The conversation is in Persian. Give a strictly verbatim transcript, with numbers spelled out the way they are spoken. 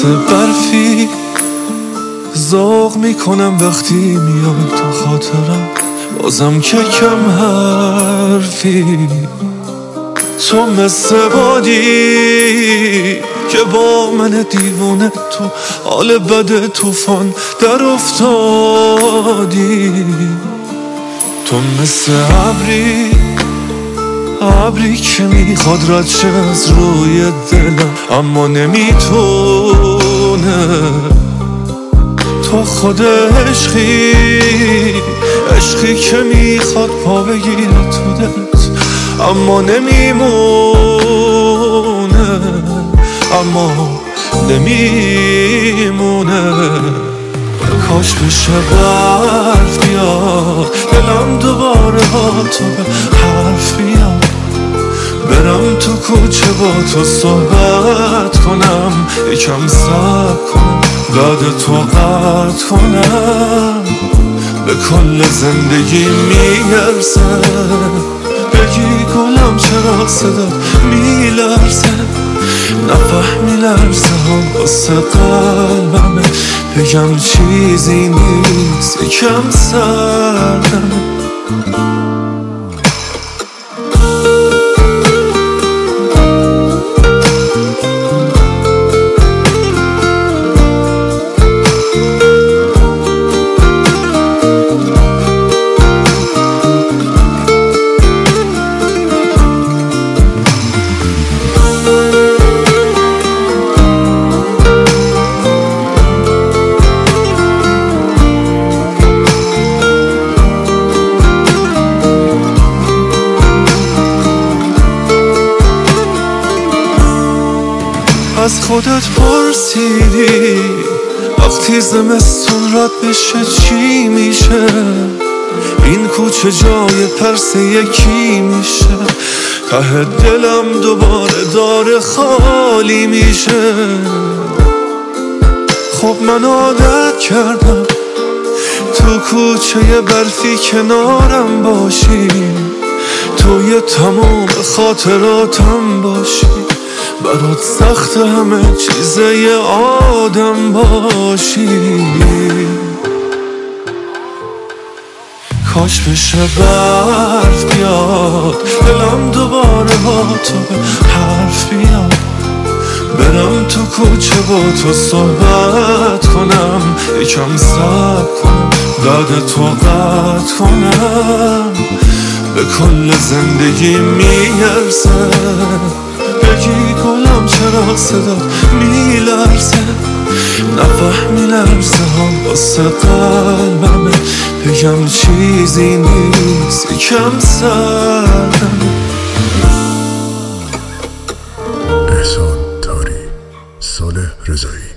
مثل برفی ذوق میکنم وقتی میای تو خاطرم، بازم که کم حرفی. تو مثل بادی که با من دیوونه تو حال بد طوفان در افتادی. تو مثل ابری ابری که میخواد رد شه از روی دلم اما نمیتونه. تو خود عشقی عشقی که میخواد پا بگیره تو دلت اما نمیمونه، اما نمیمونه. کاش بشه برف بیاد دلم دوباره با تو به حرف بیاد، برم تو کوچه با تو صحبت کنم، یکم صبر کنم بعد تو قطع کنم. به کل زندگی میرسه بگی گلم چرا صدات میلرزه، نفهمی لرزه هم واسه قلبمه، بگم چیزی نیست یکم سردمه. از خودت پرسیدی وقتی زمستون رد بشه چی میشه؟ این کوچه جای پرسه یکی میشه، ته دلم دوباره داره خالی میشه. خب من عادت کردم تو کوچه برفی کنارم باشی، توی تمام خاطراتم باشی، برات سخت همه چیزه یه آدم باشی. کاش بشه برف بیاد دلم دوباره با تو به حرف بیاد، برم تو کوچه با تو صحبت کنم، یکم صبر کنم بعد تو قطع کنم. به کل زندگی میرسه بگی گلم چرا صدات میلرزه، نفهمی لرزه هم واسه قلبمه، بگم چیزی نیست یکم سردمه. احسان تاری، صالح رضایی.